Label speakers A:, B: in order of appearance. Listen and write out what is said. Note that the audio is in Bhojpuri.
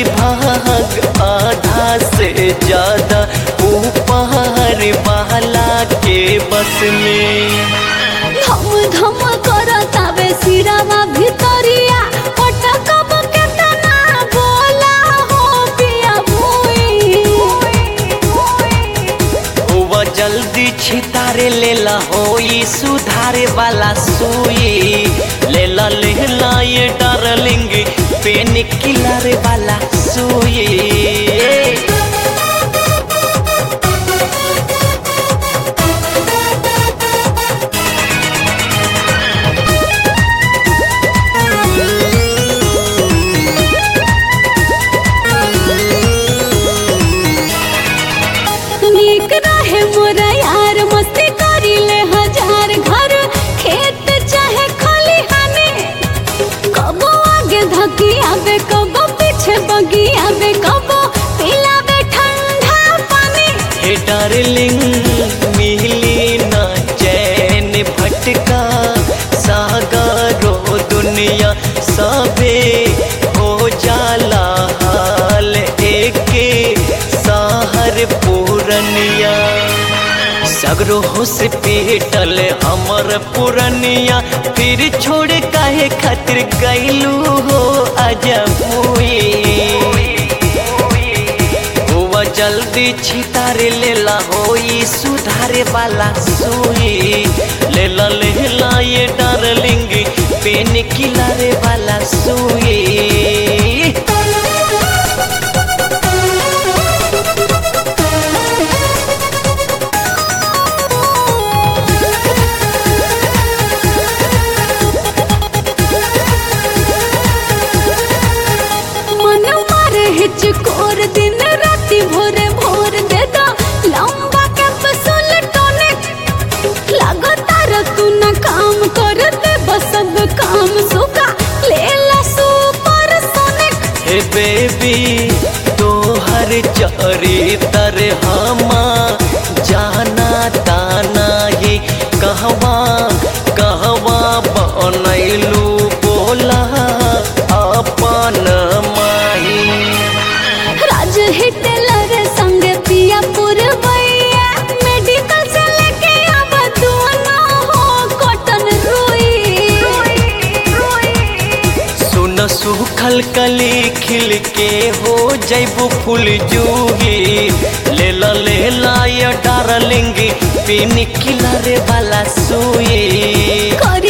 A: भाग आधा से ज्यादा ऊपर वाला के बस में।
B: धम धम करतावे सिरावा भितरिया पटकब केतना बोला हो पिया भुई।
A: हुआ जल्दी छितारे लेला होई सुधारे वाला सुई। लेला ये डार्लिंग पेन किलर वाला सुई।
B: नीक रहे मोरा यार मस्ती करी ले हजार घर खेत चाहे खलिहाने। कबो आगे धकी आवे कबो पीछे बगी आवे कबो पिलावे ठंडा पानी।
A: हे डार्लिंग मिली ना चैन भटका सागरो दुनिया सबे हो जाला हाल एके सहर पूरनिया। सगरो हो से पेटल हमर पुरनिया फिर छोड़ काहे खातिर गईलू हो अजब हुआ जल्दी छितारे लेला होई सुधारे वाला सुई। लेला ये डार्लिंग पेन किलर वाला सुई।
B: हिचकोर दिन राती भोरे भोर दे दो लंबा कैप्सूल टॉनिक। लगातार तू न काम कर दे बसब काम सुखा लेला सुपर सोनिक।
A: हे बेबी तोहर चरित्र हमा जाना ताना ये कहवा कहवा बनैलू बोला अपन माही।
B: राज हिटलर संग पिया पुरवैया मेडिकल से लेके अब दोनों हो कॉटन रुई।
A: सुन सुखल कली खिल के हो जैबू फूल जूही। लेला ये डार्लिंग पेन किलर वाला सुई।